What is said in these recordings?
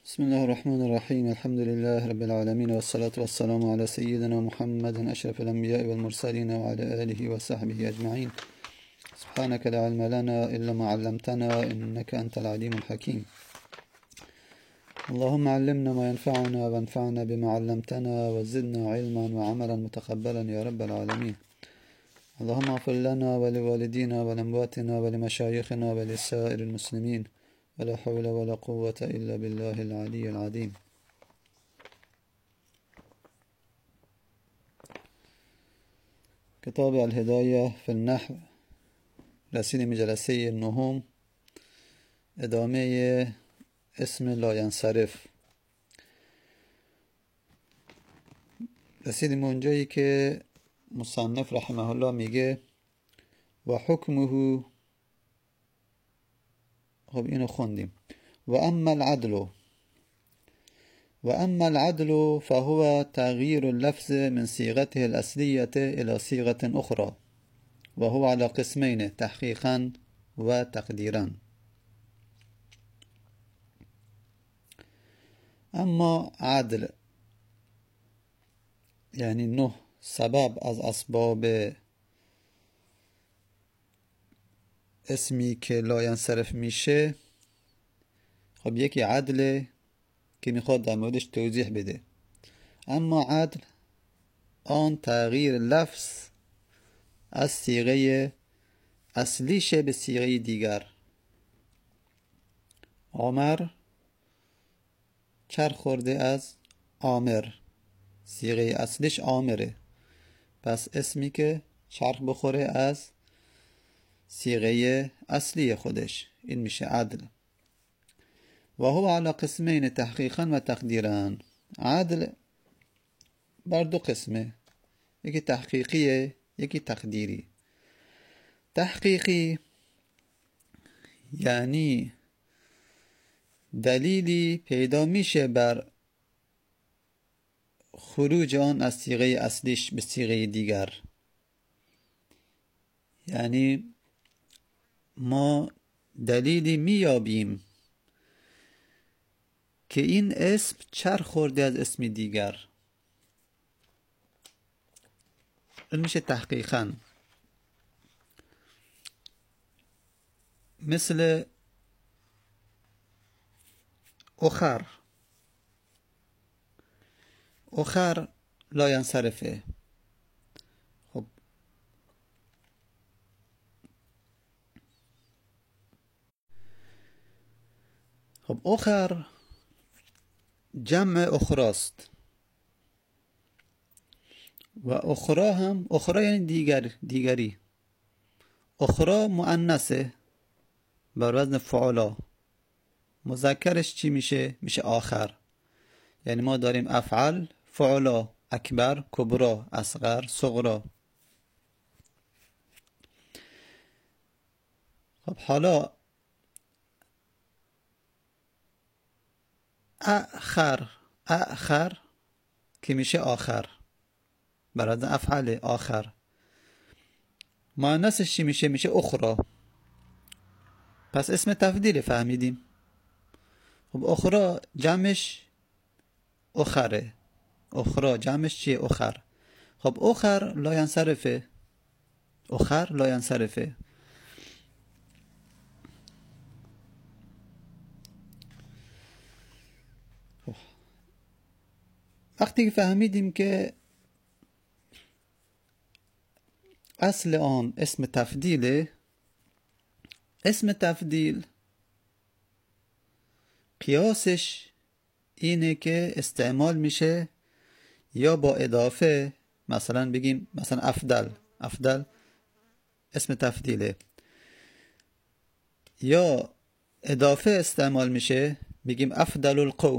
بسم الله الرحمن الرحيم. الحمد لله رب العالمين، والصلاة والسلام على سيدنا محمد أشرف الأنبياء والمرسلين وعلى آله وصحبه أجمعين. سبحانك لا علم لنا إلا ما علمتنا إنك أنت العليم الحكيم. اللهم علمنا ما ينفعنا وانفعنا بما علمتنا وزدنا علما وعملا متقبلا يا رب العالمين. اللهم اغفر لنا ولوالدينا ولأمواتنا ولمشايخنا ولسائر المسلمين، ولا حول ولا قوة إلا بالله العلي العظيم. کتاب الهدایه فی النحو، رسیدیم جلسه نهم، ادامه اسم لاینصرف. رسیدیم اونجایی که مصنف رحمه الله میگه و حکمه، خب اینو خوندیم. و اما العدل فهو تغيير اللفظ من صيغته الأصلية إلى صيغة أخرى، وهو على قسمين: تحقيقا وتقديرا. اما عدل یعنی نه سبب از اسباب اسمی که لاینصرف میشه. خب یکی عدله که میخواد در موردش توضیح بده. اما عدل آن تغییر لفظ از صیغه اصلیشه به صیغه دیگر. عمر چرخ خورده از عامر، صیغه اصلیش عامره، پس اسمی که چرخ بخوره از صیغه اصلی خودش، این میشه عدل. و هو على قسمین: تحقیقا و تقدیرا. عدل بر دو قسمه، یکی تحقیقیه یکی تقدیری. تحقیقی یعنی دلیلی پیدا میشه بر خروج آن از صیغه اصلیش به صیغه دیگر. یعنی ما دلیلی میابیم که این اسم چرخ خورده از اسم دیگر، این میشه تحقیقاً. مثل اخر لاینصرفه. خب اخر جمع اخراست و اخرا هم، اخرا یعنی دیگری. اخرا مؤنثه بر وزن فعلا، مذکرش چی میشه؟ میشه آخر. یعنی ما داریم افعل، فعلا، اکبر، کبرا، اصغر، صغرا. خب حالا اخر که میشه آخر بر وزن افعل، آخر. مؤنثش چی میشه؟ میشه اخرا. پس اسم تفضیل فهمیدیم. خب اخرا جمعش اخره، اخرا جمعش چیه؟ اخر. خب اخر لاینصرفه، اخر لاینصرفه. وقتی که فهمیدیم که اصل آن اسم تفضیله، اسم تفضیل قیاسش اینه که استعمال میشه یا با اضافه، مثلا بگیم مثلا افضل اسم تفضیله، یا اضافه استعمال میشه، بگیم افضل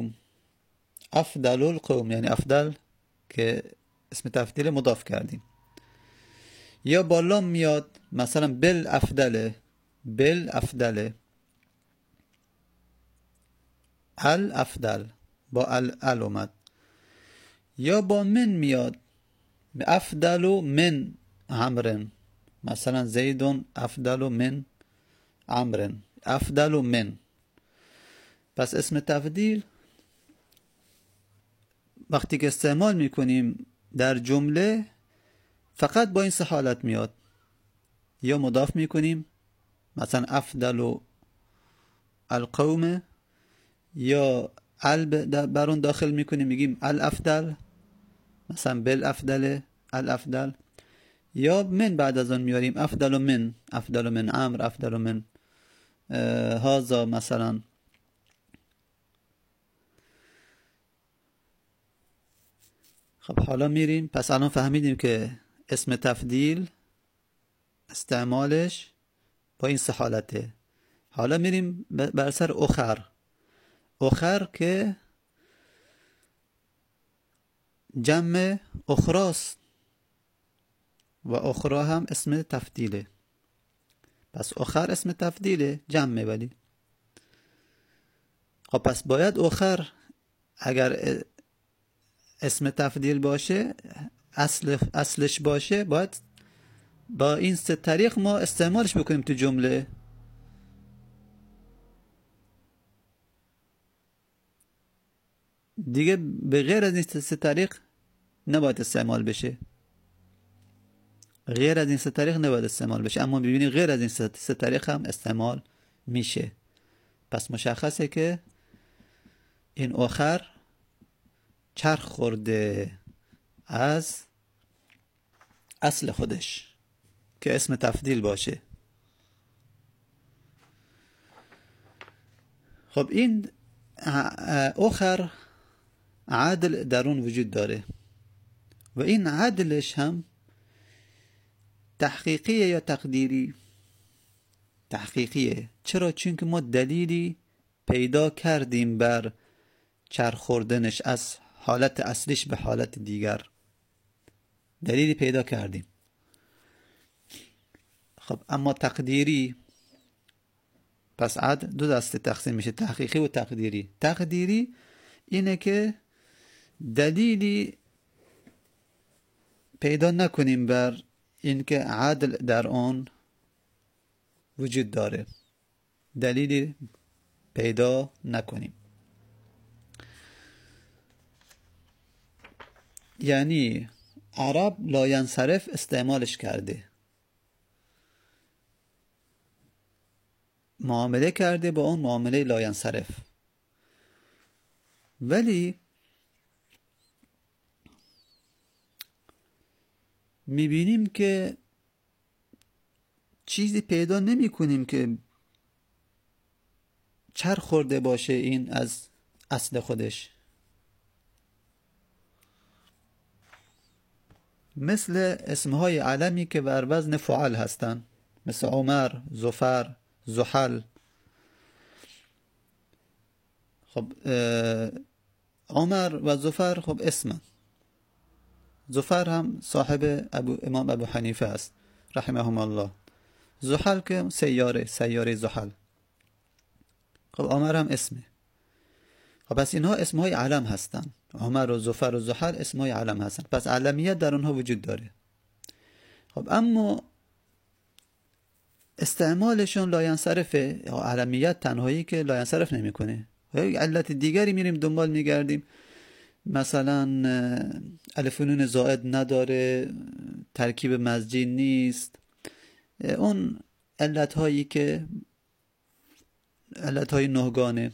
القوم یعنی افضل که اسم تفضیل مضاف کردیم. یا با لام میاد، مثلا بالافضل الافضل با ال اومد. یا با من میاد، افضل من عمرو، مثلا زید افضل من عمرو، افضل من. پس اسم تفضیل وقتی که استعمال میکنیم در جمله فقط با این سه حالت میاد. یا مضاف میکنیم مثلا افضل القوم، یا بر اون داخل میکنیم میگیم الافضل، مثلا بالافضل الافضل، یا من بعد از اون میاریم افضل من عمرو، افضل من هذا مثلا. خب حالا میریم، پس الان فهمیدیم که اسم تفضیل استعمالش با این سه حالته. حالا میریم بر سر اخر که جمع اخراست و اخرا هم اسم تفضیله. پس اخر اسم تفضیله، جمع. ولی خب پس باید اخر اگر اسم تفضیل باشه، اصلش باشه، باید با این سه طریق ما استعمالش بکنیم تو جمله. دیگه به غیر از این سه طریق نباید استعمال بشه. غیر از این سه طریق نباید استعمال بشه، اما ببینید غیر از این سه طریق هم استعمال میشه. پس مشخصه که این آخر چرخ خورده از اصل خودش که اسم تفضیل باشه. خب این آخر عدل در اون وجود داره و این عدلش هم تحقیقیه یا تقدیری؟ تحقیقیه. چرا؟ چون که ما دلیلی پیدا کردیم بر چرخ خوردنش از حالت اصلیش به حالت دیگر، دلیلی پیدا کردیم. خب اما تقدیری، پس عدل دو دسته تقسیم میشه، تحقیقی و تقدیری. تقدیری اینه که دلیلی پیدا نکنیم بر اینکه عدل در آن وجود داره، دلیلی پیدا نکنیم. یعنی عرب لاینصرف استعمالش کرده، معامله کرده با اون معامله لاینصرف، ولی میبینیم که چیزی پیدا نمی کنیم که چرخ خورده باشه این از اصل خودش. مثل اسمهای علمی که بر وزن فعل هستن، مثل عمر، زفر، زحل. خب عمر و زفر خب اسمن. زفر هم صاحب امام ابو حنیفه است رحمهم الله. زحل که سیاره زحل. خب عمر هم اسمه. خب پس اینها اسمهای علم هستن. عمر و زفر و زحل اسمهای علم هستن، پس علمیت در اونها وجود داره. خب اما استعمالشون لاینصرفه، علمیت تنهایی که لاینصرف نمیکنه. علت دیگری میریم دنبال میگردیم، مثلا الف و نون زائد نداره، ترکیب مزجی نیست، اون علت هایی که علت های نهگانه.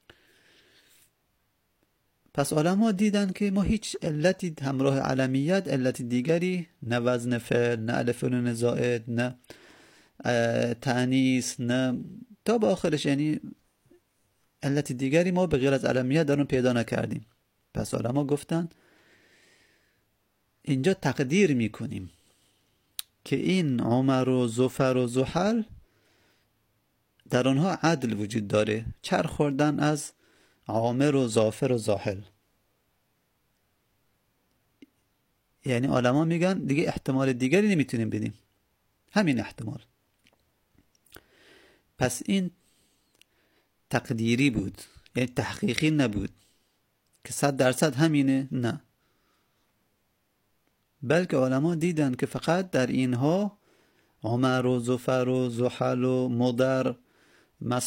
پس علما دیدن که ما هیچ علتی همراه علمیت، علت دیگری، نه وزن فعل، نه الف و نون زائد، نه تأنیث، نه تا با آخرش، یعنی علت دیگری ما به غیر از علمیت در اون پیدا نکردیم. پس علما گفتن اینجا تقدیر میکنیم که این عمر و زفر و زحل در آنها عدل وجود داره، چرخ خوردن از عامر و زافر و زاحل. یعنی علما میگن دیگه احتمال دیگری نمیتونیم بدیم، همین احتمال. پس این تقدیری بود، یعنی تحقیقی نبود که 100% همینه، نه، بلکه علما دیدن که فقط در اینها عمر و زفر و زحل و مضر،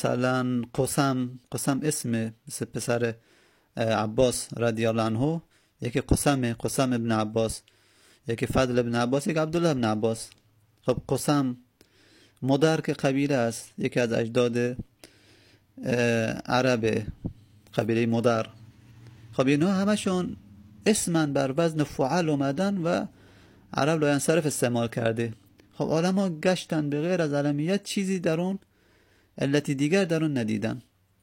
مثلا قسم اسم مثل پسر عباس رضی الله عنه، یکی قسم ابن عباس، یکی فضل ابن عباس، یکی عبدالله ابن عباس. خب قسم مدر که قبیله است، یکی از اجداد عرب، قبیله مدر. خب اینا همشون اسمن بر وزن فعل اومدن و عرب لاینصرف استعمال کرده. خب علما گشتن به غیر از علمیت چیزی در اون، علتی دیگر در اون ندیدن.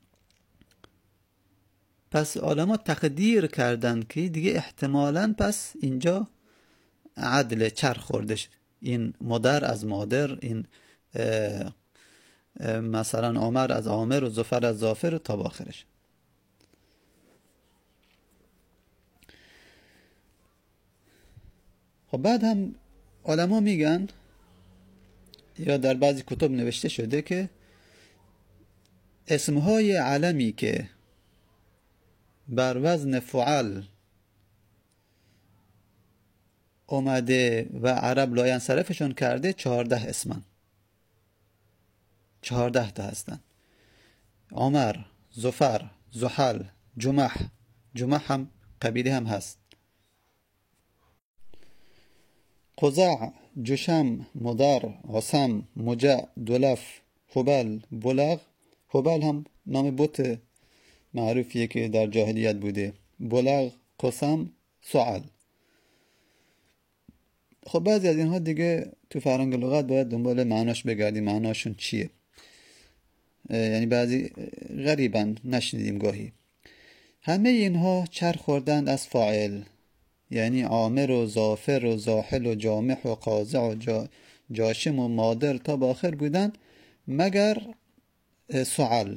پس علما تقدیر کردن که دیگه احتمالاً پس اینجا عدل چرخ خوردش، این مدر از مادر، این مثلا عمر از عامر و زفر از زافر تا آخرش. خب بعد هم علما میگن یا در بعضی کتب نوشته شده که اسمهای علمی که بر وزن فعل اومده و عرب لاینصرفشون کرده 14 اسمن، 14 تا هستن: عمر، زفر، زحل، جمح هم قبیله هم هست، قزع، جشم، مدر، عصم، مجع، دلف، حبل، بلغ. حبل هم نام بت معروفیه که در جاهلیت بوده. بلغ، قسم، سعل. خب بعضی از اینها دیگه تو فرهنگ لغت باید دنبال معناش بگردیم، معناشون چیه. یعنی بعضی غریبن، نشنیدیم گاهی. همه اینها چرخ خوردند از فاعل، یعنی عامر و زافر و زاحل و جامح و قاضع و جاشم و مادر تا به آخر بودن، مگر سعل.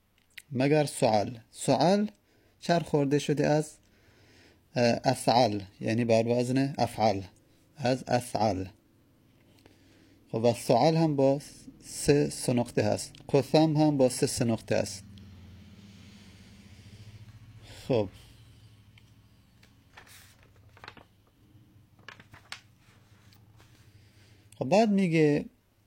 سعل چرخ خورده شده از افعل، یعنی بر وزن افعل، از افعل. خب و سعل هم با 3 نقطه هست، قسم هم با 3 نقطه هست. خب بعد میگه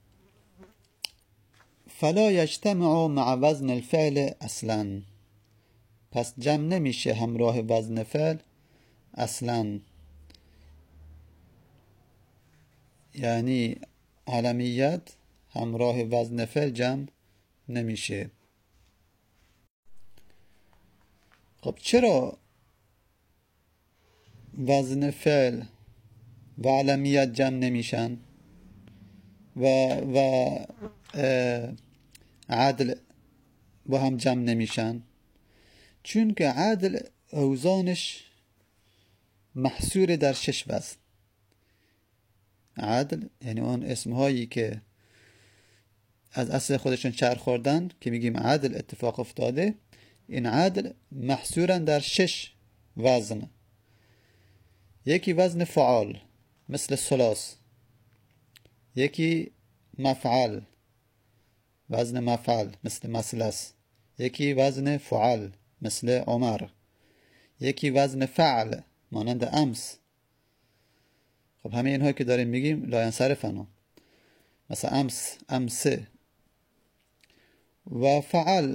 فلا یجتمع مع وزن الفعل اصلا، پس جمع نمیشه همراه وزن فعل اصلا. یعنی علمیت همراه وزن فعل جمع نمیشه. خب چرا وزن فعل و علمیت جمع نمیشن و عدل با هم جمع نمیشن؟ چون که عدل اوزانش محصور در 6 وزن. عدل یعنی اون اسمهایی که از اصل خودشون چرخ خوردن که میگیم عدل اتفاق افتاده، این عدل محصورن در 6 وزن. یکی وزن فعال مثل ثلاث، یکی مفعل، وزن مفعل مثل مثلث، یکی وزن فعل مثل عمر، یکی وزن فعل مانند امس. خب همه اینهایی که داریم میگیم لاینصرفن، مثل امس، امسه. و فعل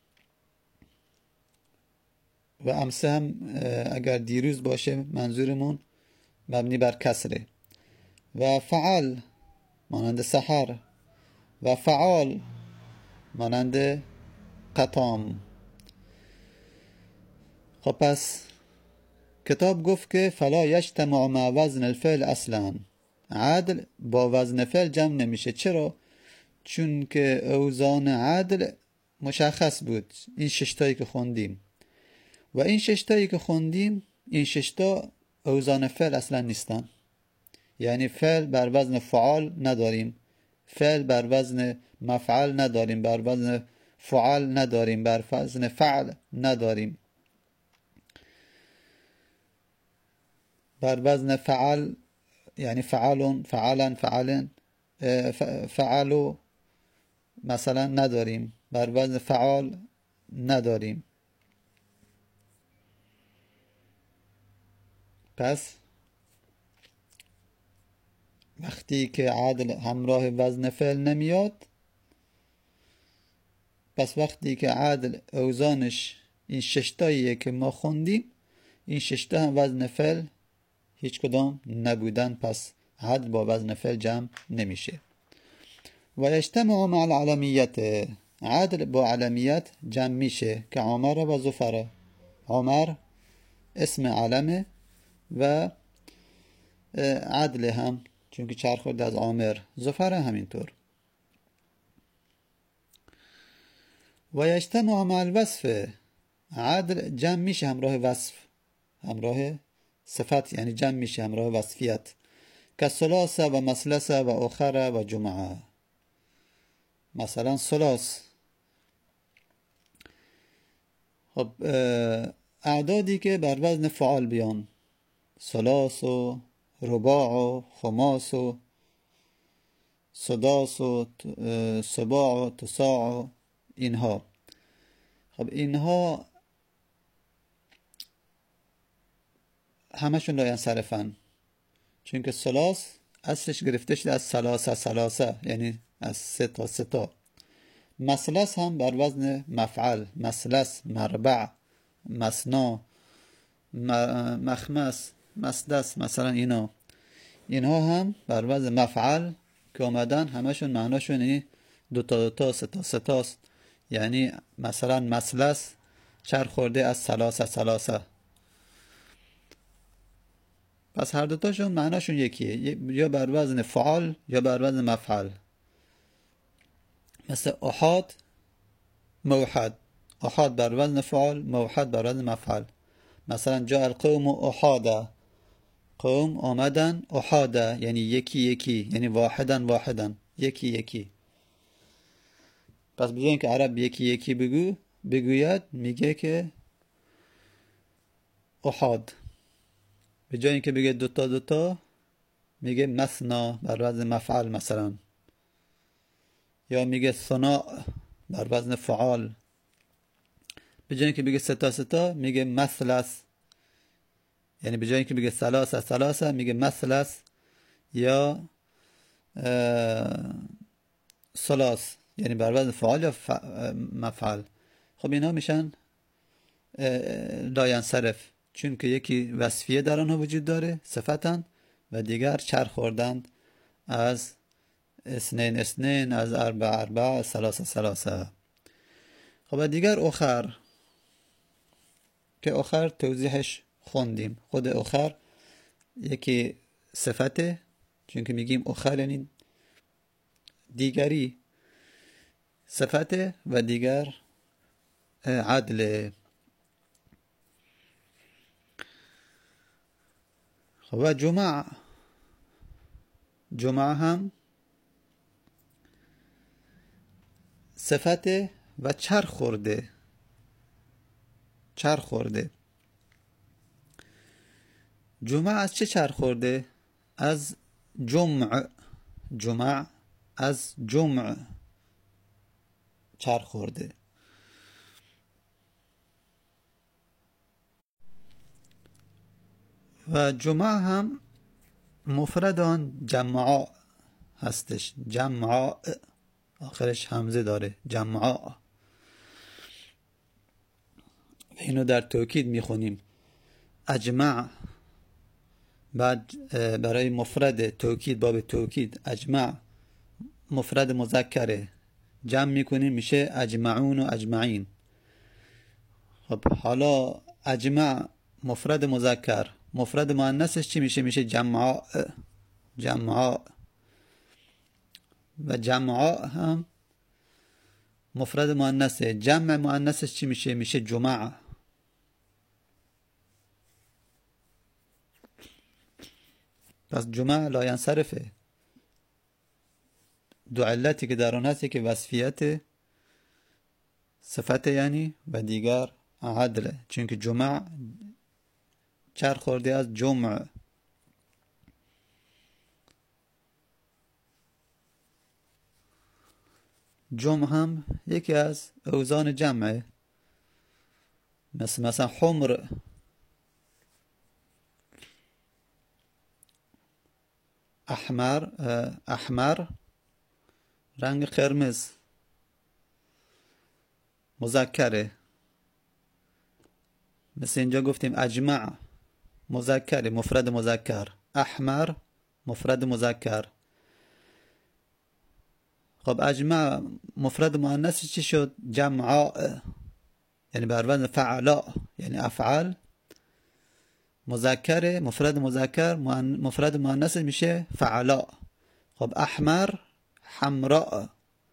و امسه هم اگر دیروز باشه منظورمون مبنی بر کسره. و فعل مانند سحر، و فعال مانند قطام. خب پس کتاب گفت که فلا یجتمع مع وزن الفعل اصلا، عدل با وزن فعل جمع نمیشه. چرا؟ چون که اوزان عدل مشخص بود، این 6 تایی که خوندیم، و این 6 تایی که خوندیم، این 6 تا اوزان فعل اصلا نیستن. یعنی فعل بر وزن فعال نداریم، فعل بر وزن مفعل نداریم، بر وزن فعل نداریم، بر وزن فعل نداریم، بر وزن فعل یعنی فعلون، فعلن، فعلن، فعلو مثلا نداریم، بر وزن فعال نداریم. پس وقتی که عدل همراه وزن فعل نمیاد، پس وقتی که عدل اوزانش این 6 تاییه که ما خوندیم، این 6 تا هم وزن فعل هیچ کدام نبودن، پس عدل با وزن فعل جمع نمیشه. و یجتمع مع العلمیت، عدل با علمیت جمع میشه که عمر و زفر. عمر اسم علمه و عدل هم چون که چرخورده از عامر. زفر همینطور. و یجتمع مع الوصف، عدل جمع میشه همراه وصف، همراه صفت، یعنی جمع میشه همراه وصفیت که ثلاثه و مثلثه و اخره و جمعه. مثلا ثلاث، خب اعدادی که بر وزن فعال بیان، ثلاث و رباع و خماس و سداس و سباع و تساع و اینها. خب اینها همشون لا ینصرفن، چون که ثلاث اصلش گرفته شده از ثلاثه یعنی از سه تا. مثلث هم بر وزن مفعل، مثلث، مربع، مثنا، مخمس، مسدس، مثلا اینها هم بر وزن مفعل که آمدن، همشون معناشون یعنی دو تا سه تاست. یعنی مثلا مثلث چرخ خورده از ثلاثه. پس هر دوتاشون معناشون یکیه، یا بر وزن فعال یا بر وزن مفعل. مثل احاد، موحد، احاد بر وزن فعال، موحد بر وزن مفعل. مثلا جاء القوم احادا، قوم آمدن احادا یعنی یکی، یعنی واحدن یکی. پس بجای اینکه عرب یکی بگوید میگه که احاد. به جای اینکه بگه دوتا میگه مثنا بر وزن مفعل مثلا، یا میگه ثناء بر وزن فعال. به جای اینکه بگه سه تا میگه مثلث، یعنی به جای اینکه بگه ثلاثه میگه مثلث یا ثلاث، یعنی بر وزن فعال یا مفعل. خب اینا میشن لا ینصرف، چون که یکی وصفیه در آنها وجود داره صفتن و دیگر چرخ خوردند از اثنین، از اربع، ثلاثه. خب و دیگر اخر که اخر توضیحش خوندیم. خود اخر یکی صفته، چون که میگیم اخر یعنی دیگری، صفته و دیگر عدل. خب و جمع هم صفته و چرخ خورده. جمع از چه چرخ خورده؟ از جمع از جمع چرخ خورده. و جمع هم مفرد آن جمعا هستش، جمعا آخرش همزه داره، جمعا. اینو در توکید میخونیم اجمع. بعد برای مفرد توکید، باب توکید، اجمع مفرد مذکره، جمع میکنیم میشه اجمعون و اجمعین. خب حالا اجمع مفرد مذکر، مفرد مؤنثش چی میشه؟ میشه جمعا. و جمعا هم مفرد مؤنثه، جمع مؤنثش چی میشه؟ میشه جمع. پس جمع لا ینصرفه. دو علتی که در آن هستی که وصفیت صفت یعنی و دیگر عدل، چون که جمع چرخ خورده از جمع. جمع هم یکی از اوزان جمعه، مثلا حمر، احمر رنگ قرمز مذکره. مثل اینجا گفتیم اجمع مذکر، مفرد مذکر. احمر مفرد مذکر. خب اجمع مفرد مؤنث چی شد؟ جمعاء، یعنی بر وزن فعلاء، یعنی افعال. مذکر مفرد مذکر، مفرد مؤنث میشه فعلاء. خب احمر حمراء.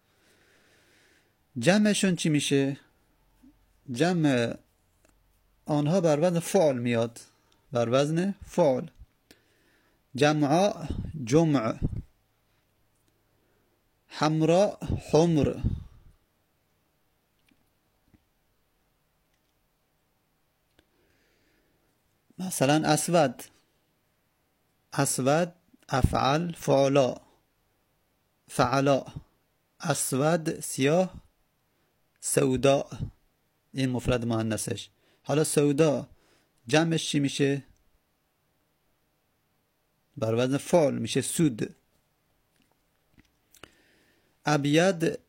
جمعشون چی میشه؟ جمع آنها بر وزن فعل میاد، بر وزن فعل. جمعاء جمع، حمراء حمر. مثلا اسود، اسود افعل فعلا، فعلا. اسود سیاه، سوداء این مفرد مؤنثش. حالا سودا جمعش چی میشه؟ بر وزن فعل میشه سود. ابید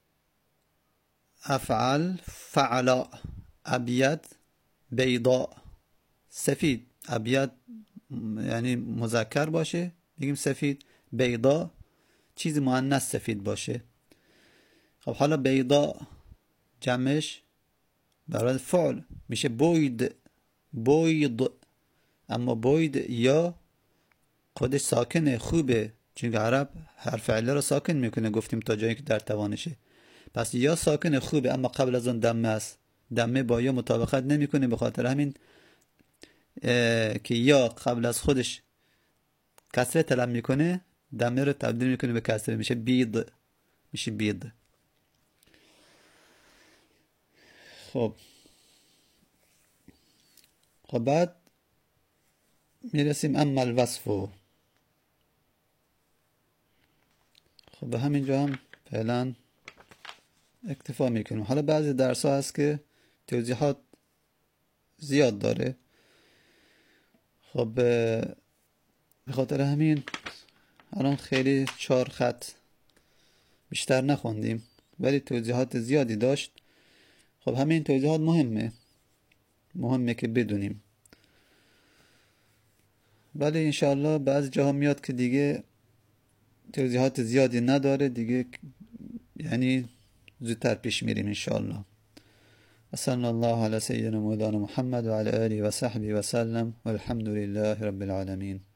افعل فعلا، ابید بیضاء. سفید، ابید یعنی مذکر باشه میگیم سفید. بیضاء چیز مؤنث سفید باشه. خب حالا بیضاء جمعش بر وزن فعل میشه بوید، بوید. اما بوید یا خودش ساکنه، خوبه، چون عرب حرف عله رو ساکن میکنه، گفتیم تا جایی که در توانشه. پس یا ساکن خوبه اما قبل از اون دمه است، دمه با یا مطابقت نمیکنه، به خاطر همین که یا قبل از خودش کسره طلب میکنه دمه رو تبدیل میکنه به کسره، میشه بید، میشه بید. خب بعد میرسیم اما الوصف. خب به همینجا هم فعلا اکتفا میکنیم. حالا بعضی درس ها هست که توضیحات زیاد داره. خب به خاطر همین الان خیلی 4 خط بیشتر نخوندیم ولی توضیحات زیادی داشت. خب همین توضیحات مهمه که بدونیم، ولی انشاءالله بعضی جاها میاد که دیگه توضیحات زیادی نداره دیگه، یعنی زودتر پیش میریم انشاءالله. صلی الله علی سیدنا مولانا محمد و علی آله و صحبه و سلم والحمد لله رب العالمین.